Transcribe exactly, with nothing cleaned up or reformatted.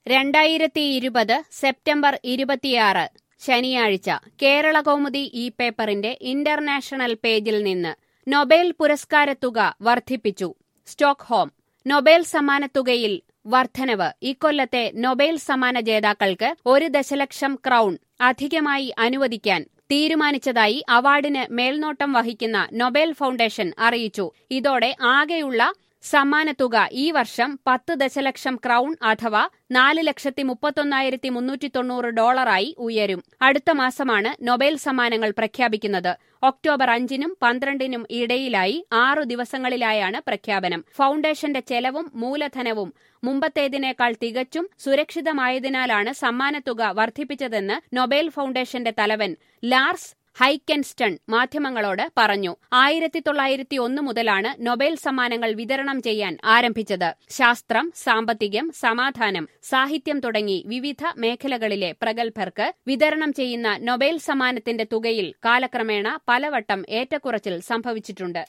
രണ്ടായിരത്തി ഇരുപത് സെപ്റ്റംബർ ഇരുപത്തിയാറ് ശനിയാഴ്ച കേരളകൗമുദി ഈ പേപ്പറിന്റെ ഇന്റർനാഷണൽ പേജിൽ നിന്ന് നൊബേൽ പുരസ്കാരത്തുക വർദ്ധിപ്പിച്ചു. സ്റ്റോക്ക്ഹോം. നൊബേൽ സമ്മാനത്തുകയിൽ വർധനവ് ഇക്കൊല്ലത്തെ നൊബേൽ സമ്മാന ജേതാക്കൾക്ക് ഒരു ദശലക്ഷം ക്രൗൺ അധികമായി അനുവദിക്കാൻ തീരുമാനിച്ചതായി അവാർഡിന് മേൽനോട്ടം വഹിക്കുന്ന നൊബേൽ ഫൗണ്ടേഷൻ അറിയിച്ചു. ഇതോടെ ആകെയുള്ള സമ്മാനത്തുക ഈ വർഷം പത്ത് ദശലക്ഷം ക്രൗൺ അഥവാ നാല് ലക്ഷത്തി മുപ്പത്തൊന്നായിരത്തി മുന്നൂറ്റി തൊണ്ണൂറ് ഡോളറായി ഉയരും. അടുത്ത മാസമാണ് നൊബേൽ സമ്മാനങ്ങൾ പ്രഖ്യാപിക്കുന്നത്. ഒക്ടോബർ അഞ്ചിനും പന്ത്രണ്ടിനും ഇടയിലായി ആറു ദിവസങ്ങളിലായാണ് പ്രഖ്യാപനം. ഫൗണ്ടേഷന്റെ ചെലവും മൂലധനവും മുമ്പത്തേതിനേക്കാൾ തികച്ചും സുരക്ഷിതമായതിനാലാണ് സമ്മാനത്തുക വർദ്ധിപ്പിച്ചതെന്ന് നൊബേൽ ഫൗണ്ടേഷന്റെ തലവൻ ലാർസ് ഹൈക്കൻസ്റ്റൺ മാധ്യമങ്ങളോട് പറഞ്ഞു. ആയിരത്തി തൊള്ളായിരത്തി ഒന്ന് മുതലാണ് നൊബേൽ സമ്മാനങ്ങൾ വിതരണം ചെയ്യാൻ ആരംഭിച്ചത്. ശാസ്ത്രം, സാമ്പത്തികം, സമാധാനം, സാഹിത്യം തുടങ്ങി വിവിധ മേഖലകളിലെ പ്രഗത്ഭർക്ക് വിതരണം ചെയ്യുന്ന നൊബേൽ സമ്മാനത്തിന്റെ തുകയിൽ കാലക്രമേണ പലവട്ടം ഏറ്റക്കുറച്ചിൽ സംഭവിച്ചിട്ടുണ്ട്.